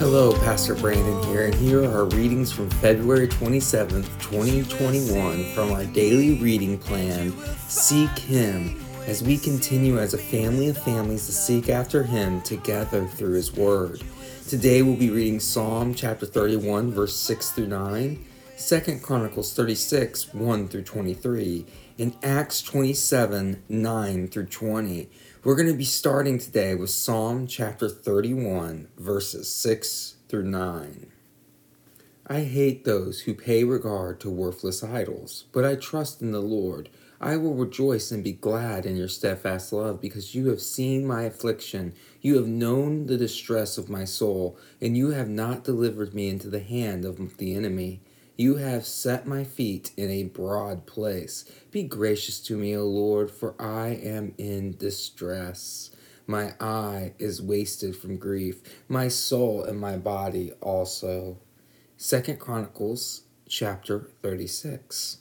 Hello, Pastor Brandon here, and here are our readings from February 27th, 2021 from our daily reading plan, Seek Him, as we continue as a family of families to seek after Him together through His Word. Today we'll be reading Psalm chapter 31, verse 6 through 9, 2 Chronicles 36, 1 through 23, and Acts 27, 9 through 20. We're going to be starting today with Psalm chapter 31, verses 6 through 9. I hate those who pay regard to worthless idols, but I trust in the Lord. I will rejoice and be glad in your steadfast love, because you have seen my affliction. You have known the distress of my soul, and you have not delivered me into the hand of the enemy. You have set my feet in a broad place. Be gracious to me, O Lord, for I am in distress. My eye is wasted from grief, my soul and my body also. 2 Chronicles chapter 36.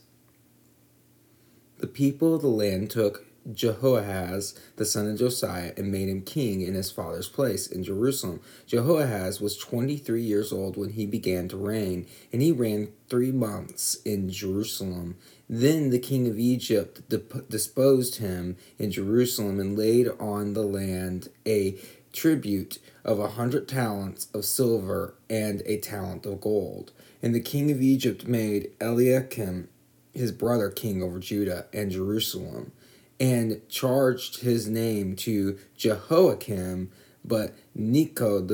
The people of the land took Jehoahaz, the son of Josiah, and made him king in his father's place in Jerusalem. Jehoahaz was 23 years old when he began to reign, and he reigned 3 months in Jerusalem. Then the king of Egypt disposed him in Jerusalem and laid on the land a tribute of 100 talents of silver and a talent of gold. And the king of Egypt made Eliakim, his brother, king over Judah and Jerusalem, and charged his name to Jehoiakim. But Necho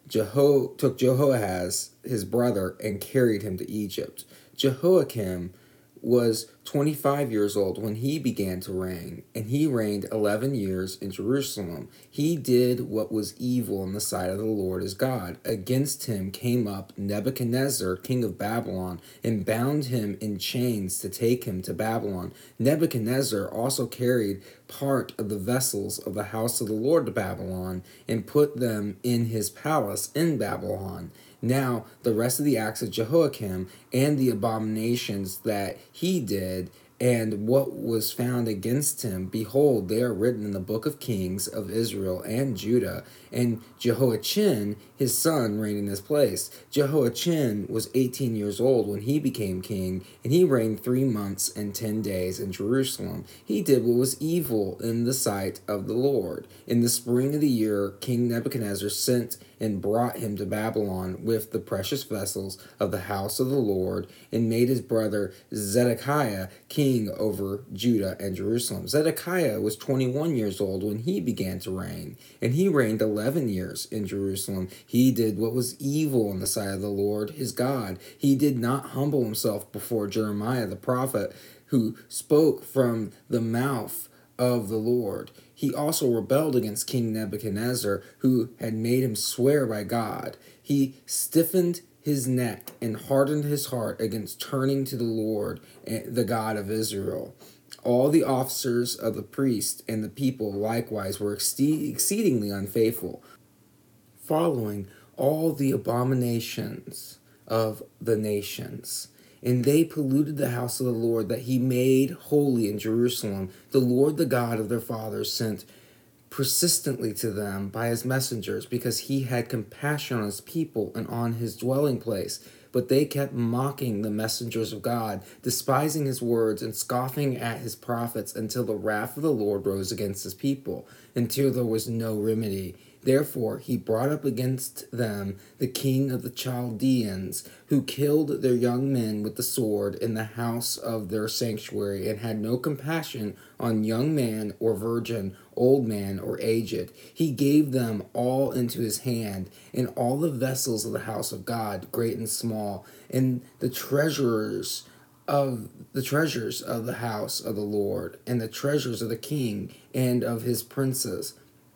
took Jehoahaz, his brother, and carried him to Egypt. Jehoiakim was 25 years old when he began to reign, and he reigned 11 years in Jerusalem. He did what was evil in the sight of the Lord his God. Against him came up Nebuchadnezzar, king of Babylon, and bound him in chains to take him to Babylon. Nebuchadnezzar also carried part of the vessels of the house of the Lord to Babylon, and put them in his palace in Babylon. Now, the rest of the acts of Jehoiakim and the abominations that he did and what was found against him, behold, they are written in the book of Kings of Israel and Judah. And Jehoiachin, his son, reigned in his place. Jehoiachin was 18 years old when he became king, and he reigned 3 months and 10 days in Jerusalem. He did what was evil in the sight of the Lord. In the spring of the year, King Nebuchadnezzar sent and brought him to Babylon with the precious vessels of the house of the Lord, and made his brother Zedekiah king over Judah and Jerusalem. Zedekiah was 21 years old when he began to reign, and he reigned 11 years in Jerusalem. He did what was evil in the sight of the Lord his God. He did not humble himself before Jeremiah the prophet, who spoke from the mouth of the Lord. He also rebelled against King Nebuchadnezzar, who had made him swear by God. He stiffened his neck and hardened his heart against turning to the Lord, the God of Israel. All the officers of the priest and the people likewise were exceedingly unfaithful, following all the abominations of the nations. And they polluted the house of the Lord that he made holy in Jerusalem. The Lord, the God of their fathers, sent persistently to them by his messengers, because he had compassion on his people and on his dwelling place. But they kept mocking the messengers of God, despising his words and scoffing at his prophets, until the wrath of the Lord rose against his people, until there was no remedy. Therefore he brought up against them the king of the Chaldeans, who killed their young men with the sword in the house of their sanctuary, and had no compassion on young man or virgin, old man or aged. He gave them all into his hand, and all the vessels of the house of God, great and small, and the treasures of the house of the Lord, and the treasures of the king and of his princes.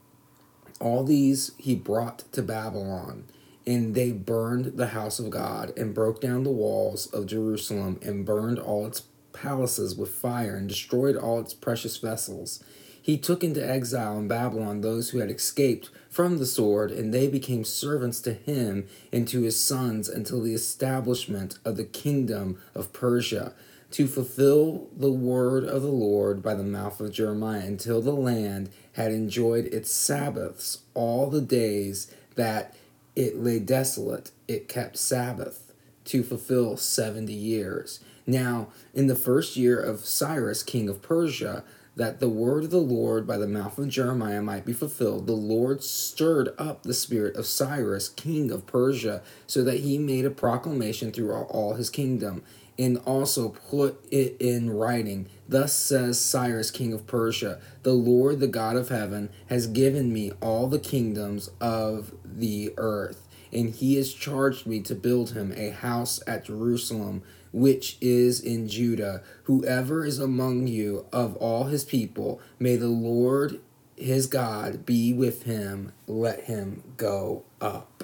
All these he brought to Babylon, and they burned the house of God, and broke down the walls of Jerusalem, and burned all its palaces with fire, and destroyed all its precious vessels. He took into exile in Babylon those who had escaped from the sword, and they became servants to him and to his sons until the establishment of the kingdom of Persia, to fulfill the word of the Lord by the mouth of Jeremiah, until the land had enjoyed its Sabbaths all the days that it lay desolate. It kept Sabbath to fulfill 70 years. Now, in the first year of Cyrus, king of Persia, that the word of the Lord by the mouth of Jeremiah might be fulfilled, the Lord stirred up the spirit of Cyrus, king of Persia, so that he made a proclamation throughout all his kingdom, and also put it in writing. Thus says Cyrus, king of Persia, the Lord, the God of heaven, has given me all the kingdoms of the earth, and he has charged me to build him a house at Jerusalem, which is in Judah. Whoever is among you of all his people, may the Lord his God be with him. Let him go up.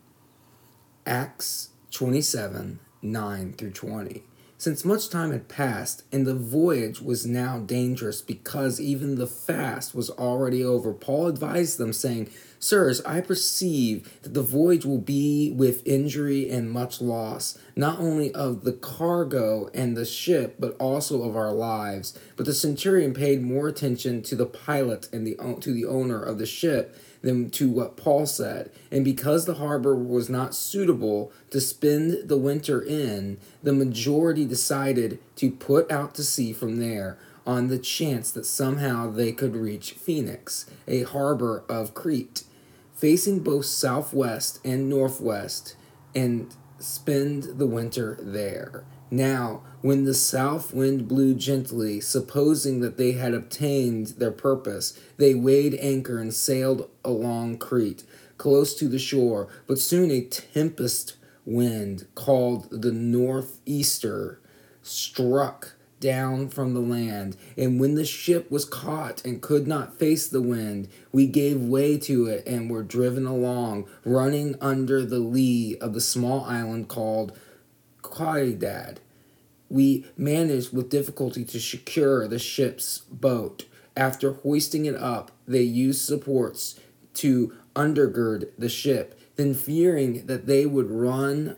Acts 27, 9 through 20. Since much time had passed, and the voyage was now dangerous because even the fast was already over, Paul advised them, saying, Sirs, I perceive that the voyage will be with injury and much loss, not only of the cargo and the ship, but also of our lives. But the centurion paid more attention to the pilot and to the owner of the ship than to what Paul said. And because the harbor was not suitable to spend the winter in, the majority decided to put out to sea from there, on the chance that somehow they could reach Phoenix, a harbor of Crete, facing both southwest and northwest, and spend the winter there. Now, when the south wind blew gently, supposing that they had obtained their purpose, they weighed anchor and sailed along Crete, close to the shore. But soon a tempest wind, called the northeaster, struck down from the land, and when the ship was caught and could not face the wind, we gave way to it and were driven along, running under the lee of the small island called Caridad. We managed with difficulty to secure the ship's boat. After hoisting it up, they used supports to undergird the ship. Then, fearing that they would run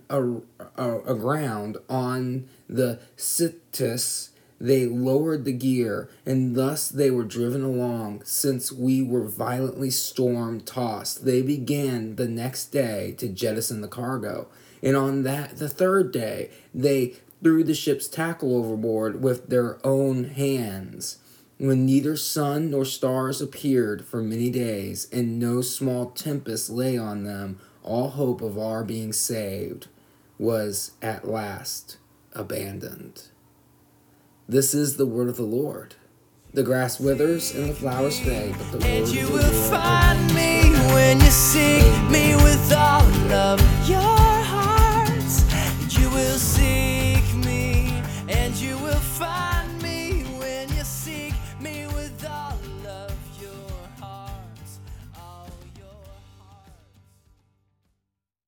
aground on the Syrtis, they lowered the gear, and thus they were driven along. Since we were violently storm-tossed, they began the next day to jettison the cargo. And on the third day, they threw the ship's tackle overboard with their own hands. When neither sun nor stars appeared for many days, and no small tempest lay on them, all hope of our being saved was at last abandoned. This is the word of the Lord. The grass withers and the flowers fade, but the word of the Lord. And you will find me when you sit